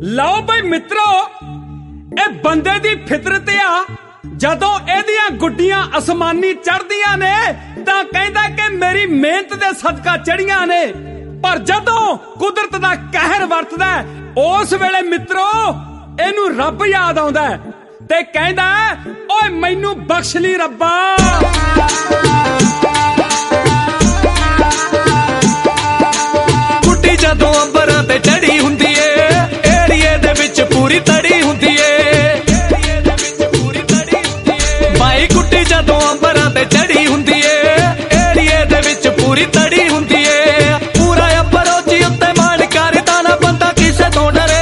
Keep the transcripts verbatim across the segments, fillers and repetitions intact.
लो भाई मित्रो, ए बंदे दी फितरत आ। जदों एदियां गुड्डियां आसमानी चढ़दियां ने तां कहंदा कि मेरी मेहनत दे सदका चढ़ियां ने, पर जदों कुदरत दा कहर वरतदा उस वेले मित्रो इनू रब याद आउंदा ते कहंदा ओए मैनू बख्श ली रब्बा। गुड्डी जदों अंबरां ते चढ़ी हुंदी ए, एरिए दे विच पूरी तड़ी हुंदी ए। भाई गुड्डी जदों अंबरां ते चढ़ी हुंदी ए, एरिए दे विच पूरी तड़ी हुंदी ए। पूरा अंबर उची उत्ते मान करदा ना बंदा किसे तो डरे।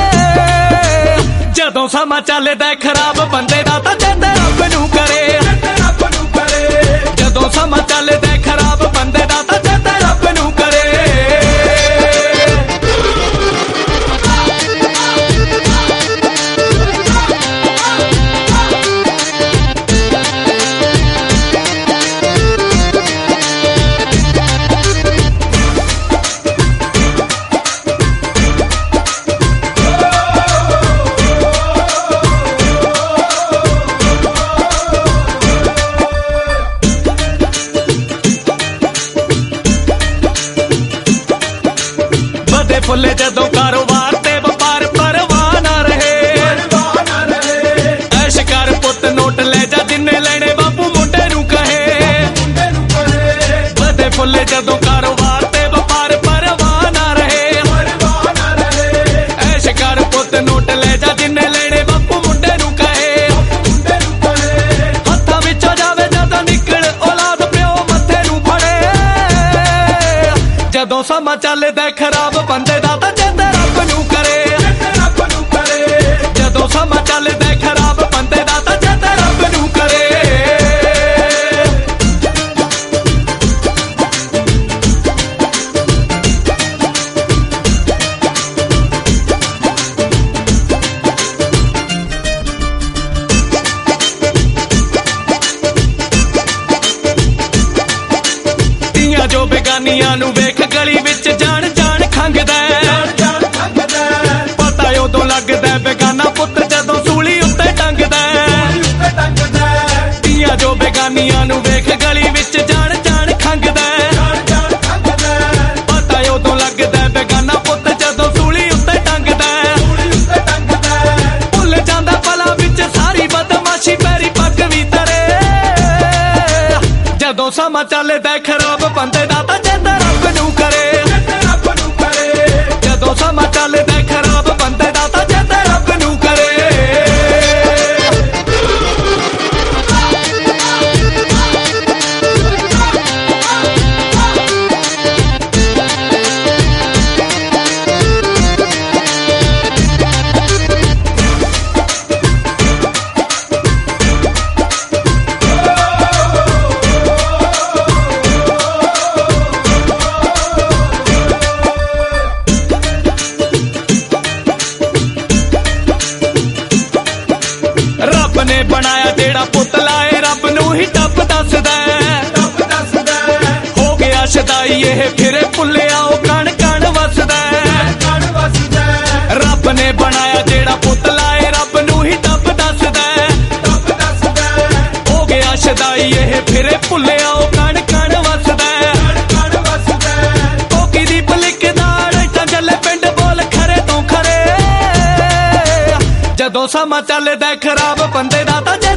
जदों समा चलदा खराब बंदे दा तां चंदे रब नूं करे। जदों समा चलदा खराब बंदे दा तां चंदे रब नूं करे। फुले जदों कारोबार ते व्यापार परवाह ना रहे। ऐश कर पुत नोट ले जा जिन्ने लेने बापू मुंडे नूं कहे। बदे फुले जदों कारोबार ते व्यापार परवाह ना रहे। ऐश कर पुत नोट ले जा जिन्ने लेने बापू मुंडे नूं कहे। हत्थां विचों जावे जदों निकल औलाद प्यो मत्थे नूं फड़े। जदों समा चलदा खराब बंदे दा तां चंदे रब नूं करे। जदों समा चलदा खराब बंदे दा तां चंदे रब नूं करे। तियां जो बेगानियां नूं वेख गली विच जान जान खंगदा। पता उदों लगदा बेगाना पुत जदों सूली उत्ते टंगदा। तियां जो बेगानियां नूं वेख गली विच जान जान खंगदा। पता उदों लगदा बेगाना पुत जदों सूली उत्ते टंगदा। भुल जांदा भला विच सारी बदमाशी पैरी पग भी तरे। जदों समा चलदा खराब बंदे दा तां चंदे रब नूं करे। जदों समा चलदा खराब बंदे दा तां चंदे रब नूं करे। ने बनाया जेड़ा पुतला है रब नूं ही टप दसदा। हो गया शदाई ये फिरे भुल्लिया ओ कण कण वसदा। रब ने बनाया जेड़ा पुतला है रब नूं ही टप दसदा। हो गया शदाई ये फिरे भुल्लिया ओ कण कण वसदा। कोकी दी पलिकदार इटां जले पिंड बोल खरे तो खरे। जदों समा चलदा खराब बंदे दा तां